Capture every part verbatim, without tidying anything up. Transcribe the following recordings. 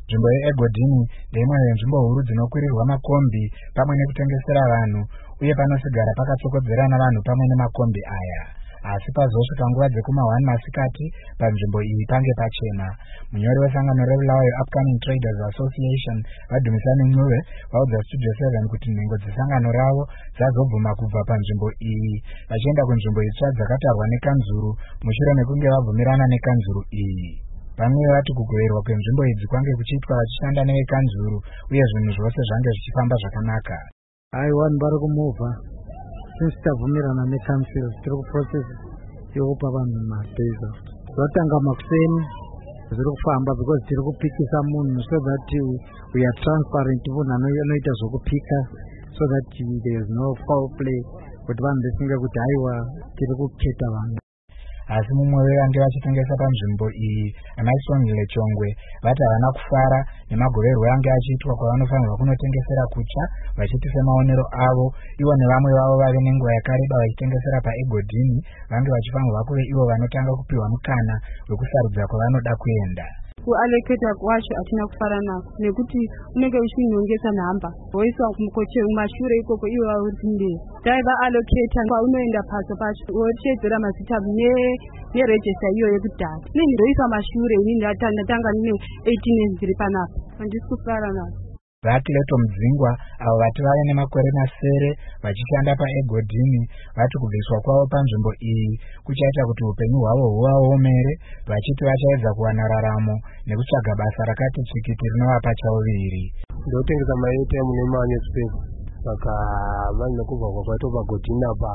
Nzvimbo yeEgodhini ndeimwe yenzvimbo huru dzinokwirirwa makombi pamwe nekutengesera vanhu, uye panosigara pakatsokodzerana vanhu pamwe nemakombi aya. Asi pazosvika nguva dzekuma one masikati, panzvimbo iyi pange pachena. Munyori wesangano reBulawayo Upcoming Traders Association Vadumisani Ncube vaudza Studio seven kuti nhengo dzesangano ravo dzazobvuma kubva panzvimbo iyi, vachienda kunzvimbo itsva dzakatarwa nekanzuru mushure mekunge vabvumirana nekanzuru iyi. Vamwe vati kugoverwa kwenzvimbo idzi kwange kuchiitwa vachishanda nevekanzuru, uye zvinhu zvose zvange zvichifamba zvakanaka. Aiwa, vanhu vari kumovha since tabvumirana neCouncil tiri kuprocess yokupa vanhu mabhiza. Zvotanga makuseni zviri kufamba because tiri kupikisa munhu so that we are transparent. Munhu anoita zvokupika so that there is no foul play, kuti vanhu vesinge kuti aiwa tiri kuketa vanhu. Asi mumwe wevange vachitengesa panzvimbo iyi, anaisongile Chongwe, vati havana kufara nemagoverwo yange achiitwa kwavanofanirwa kunotengesera kutsva, vachiti semaonero avo, ivo nevamwe vavo vave nenguva yakareba vachitengesera paEgodhini, vange vachifanirwa kuve ivo vanotanga kupiwa mukana wekusarudza kwavanoda kuenda. Kuallocata kwacho hatina kufara nako nekuti unenge uchinyongesa nhamba woiswa mukoche mumashure ikoko ivo vauri kumberi. Taiva allocata kwaunoenda paso pacho woteedzera mazita neregister iyo yekudhara. Inini ndoiswa mashure, inini ndatanga nine eighteen dziri panapa. Handisi kufara nako. Vati Leto Mudzingwa, avo vati vave nemakore masere vachishanda paEgodhini, vati kubviswa kwavo panzvimbo iyi kuchaita kuti upenyu hwavo huvaomere, vachiti vachaedza kuwana raramo nekutsvaga basa rakati tsikiti rinovapa chauviri. Ndotengesa maATM nemanewspaper, saka vanhu kubva kwakwaita paGodhini apa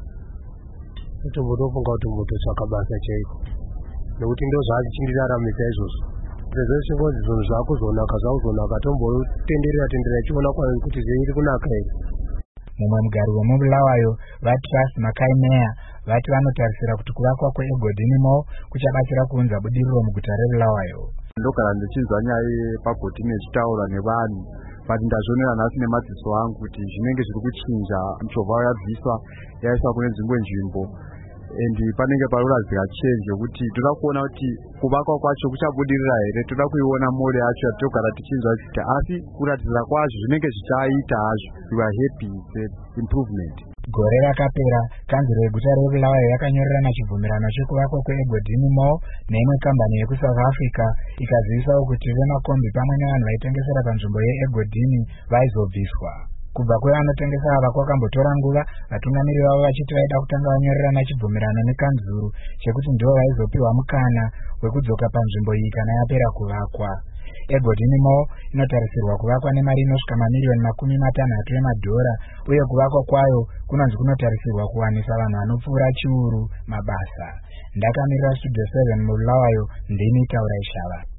totombotofunga kuti mbototsvaka basa chaiko, nekuti ndozvaachindiraramisa izvozvo. Prezeshe ngozi zvinhu zvakuzonaka zvakuzonaka tombotenderera tenderera ichiona kuti zveiri kunaka here. Mumwe mugari wemuBulawayo vaTrust Makaimeya vati vanotarisira kuti kuvakwa kweEgodhini Mall kuchabatsira kuunza budiriro muguta reBulawayo. Ndogara ndichinzwa nyaya yepaGodhini ichitaura nevanhu, but ndazvionera nhasi nemadziso angu kuti zvinenge zviri kuchinja. Michovha yabviswa yaiswa kune dzimwe nzvimbo, endi panenge parikuratidza change yokuti toda kuona kuti kuvakwa kwacho kuchabudirira here. Toda kuiona mall yacho yatogara tichinzwa kuti asi kuratidza kwazvo zvinenge zvichaita hazvo. We are happy with improvement. Gore rakapera, kanzuro yeguta reBulawayo yakanyorerana chibvumirano chekuvakwa kweEgodhini Mall neimwe kambani yekusouth Africa, ikazivisawo kuti vemakombi pamwe nevanhu vaitengesera panzvimbo yeEgodhini vaizobviswa. Kubva kwevanotengesa ava kwakambotora nguva, vatungamiri vavo vachiti vaida kutanga vanyorerana chibvumirano nekanzuru chekuti ndivo vaizopiwa mukana wekudzoka panzvimbo iyi kana yapera kuvakwa. EGodhini Mall inotarisirwa kuvakwa nemari inosvika mamiliyoni makumi matanhatu emadhora, uye kuvakwa kwayo kunonzi kunotarisirwa kuwanisa vanhu vanopfuura chiuru mabasa. Ndakamirira Studio seven muBulawayo, ndini Taura Ishava.